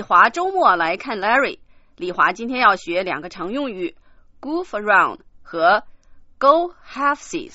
华周末来看 Larry。李华今天要学两个常用语 goof around 和 go halfsies。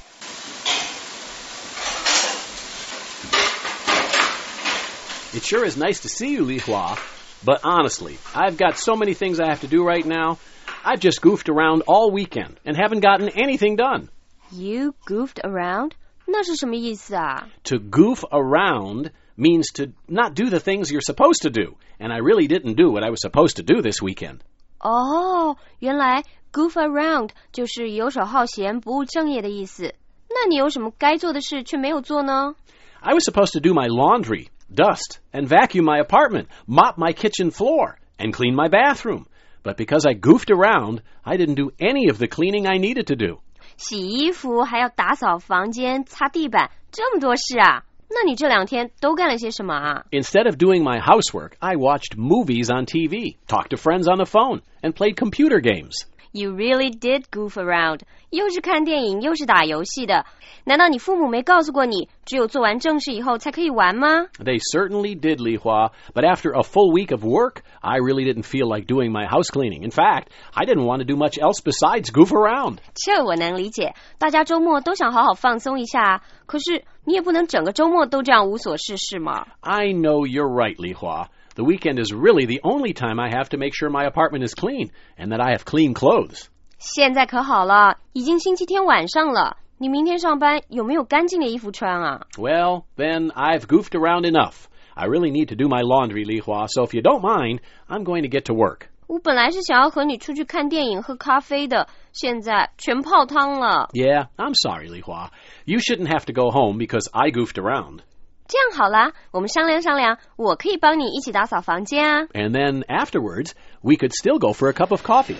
It sure is nice to see you, Li Hua. But honestly, I've got so many things I have to do right now. I've just goofed around all weekend and haven't gotten anything done. You goofed around? 那是什么意思啊？ To goof around means to not do the things you're supposed to do. And I really didn't do what I was supposed to do this weekend. 哦，原来 goof around 就是游手好闲、不务正业的意思。那你有什么该做的事却没有做呢？ I was supposed to do my laundry, dust, and vacuum my apartment, mop my kitchen floor, and clean my bathroom. But because I goofed around, I didn't do any of the cleaning I needed to do. 洗衣服，还要打扫房间、擦地板，这么多事啊！那你这两天都干了些什么啊？ Instead of doing my housework, I watched movies on TV, talked to friends on the phone, and played computer games. You really did goof around. 又是看电影，又是打游戏的。难道你父母没告诉过你，只有做完正事以后才可以玩吗？ They certainly did, Li Hua, but after a full week of work, I really didn't feel like doing my house cleaning. In fact, I didn't want to do much else besides goof around. 这我能理解，大家周末都想好好放松一下，可是你也不能整个周末都这样无所事事嘛。 I know you're right, Li Hua. The weekend is really the only time I have to make sure my apartment is clean and that I have clean clothes. 现在可好了，已经星期天晚上了。你明天上班有没有干净的衣服穿啊？ Well, then I've goofed around enough. I really need to do my laundry, Li Hua, so if you don't mind, I'm going to get to work. 我本来是想要和你出去看电影、喝咖啡的，现在全泡汤了。 Yeah, I'm sorry, Li Hua. You shouldn't have to go home because I goofed around. 这样好啦，我们商量商量，我可以帮你一起打扫房间啊。 And then afterwards, we could still go for a cup of coffee.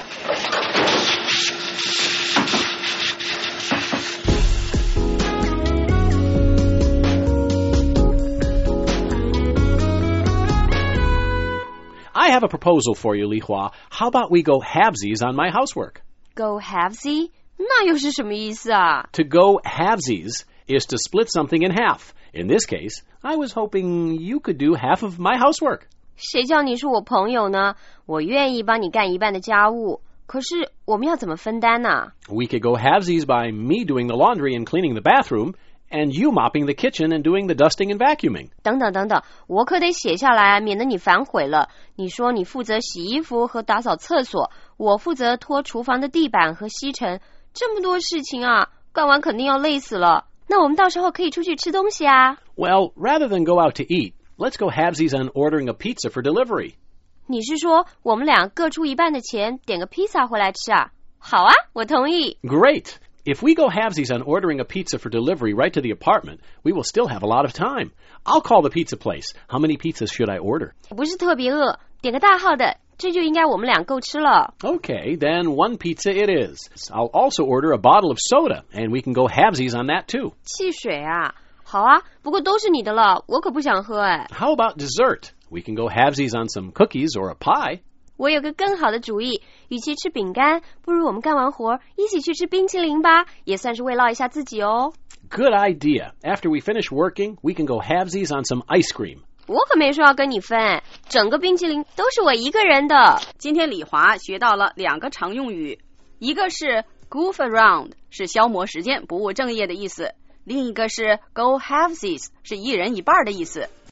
I have a proposal for you, Li Hua. How about we go halvesies on my housework? Go halvesy? 那又是什么意思啊？ To go halvesies is to split something in half. In this case, I was hoping you could do half of my housework. 谁叫你是我朋友呢？我愿意帮你干一半的家务，可是我们要怎么分担呢？ We could go halvesies by me doing the laundry and cleaning the bathroom, and you mopping the kitchen and doing the dusting and vacuuming. 等等等等，我可得写下来，免得你反悔了。你说你负责洗衣服和打扫厕所，我负责拖厨房的地板和吸尘，这么多事情啊，干完肯定要累死了。那我们到时候可以出去吃东西啊。 Well, rather than go out to eat, let's go halvesies on ordering a pizza for delivery. 你是说我们俩各出一半的钱，点个披萨回来吃啊？好啊，我同意。 Great! If we go halvesies on ordering a pizza for delivery right to the apartment, we will still have a lot of time. I'll call the pizza place. How many pizzas should I order? 不是特别饿，点个大号的，这就应该我们俩够吃了。 Okay, then one pizza it is. I'll also order a bottle of soda, and we can go halvesies on that too. 汽水啊，好啊，不过都是你的了，我可不想喝哎。 How about dessert? We can go halvesies on some cookies or a pie. 我有个更好的主意，与其吃饼干，不如我们干完活一起去吃冰淇淋吧，也算是慰劳一下自己哦。 Good idea. After we finish working, we can go halvesies on some ice cream. 我可没说要跟你分，整个冰淇淋都是我一个人的。 今天李华学到了两个常用语，一个是 goof around， 是消磨时间、不务正业的意思；另一个是 go halvesies， 是一人一半的意思。